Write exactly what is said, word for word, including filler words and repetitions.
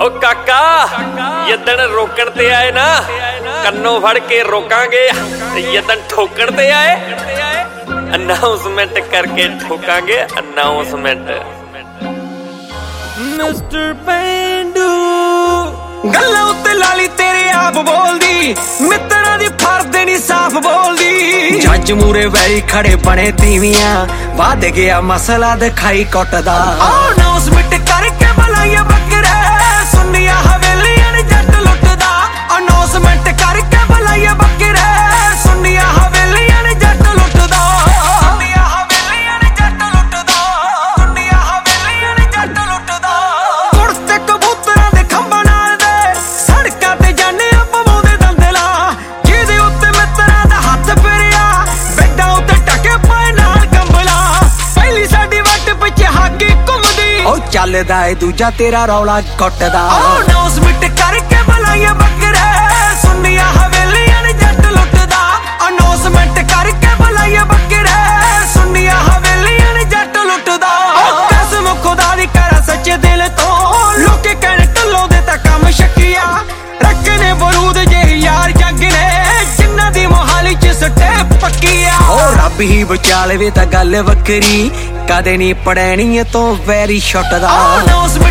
ओ काका यदन रोकण ते आए ना कन्नों फड़ के रोकांगे, यदन ठोकण ते आए अनाउंसमेंट करके ठोकांगे। अनाउंसमेंट मिस्टर पेंडू गल्लां उत्ते लाली तेरे आप बोलदी, मित्तरां दी फरदे नी साफ बोलदी। जज मूरे वैरी खड़े बने तीवियां, वाद गया मसला दिखाई कुटदा। अनाउंसमेंट करके बुलाइया बकरे, सुनिया हवेलियां ने जट लुटदा। अनाउंसमेंट करके बुलाइया बकरे, सुनिया हवेलियां ने जट लुटदा। सुनिया हवेलियां ने जट लुटदा। सुनिया हवेलियां ने जट लुटदा। कुड़ते कबूतरां दे खंभां नाल दे, सड़कां ते जाने पवाउंदे दंदला। जिहदे उत्ते मित्तरां दा हत्थ फिरिया, बेडां उत्ते टके पाए नाल कंबला। पहली साडी वट पिछे हाकी घुमदी, ओ चलदा ए दूजा तेरा रौला कुटदा। अनाउंसमेंट करके बुलाइया बकरे, सुनिया हवेलियां ने जट लुटदा। अनाउंसमेंट करके बुलाइया बकरे, सुनिया हवेलियां ने जट लुटदा। कसम खुदा दी करा सच्चे दिल तो, लोके कहने टल्लों दे तां कम शक्किया। रखने बरूद जे यार जग ने, जिन्हां दी मोहाली च सट्टे पक्किया। ओ रब ही बचा लवे तां गल वक्करी, कदे नी पड़ैनी तो वैरी छुटदा।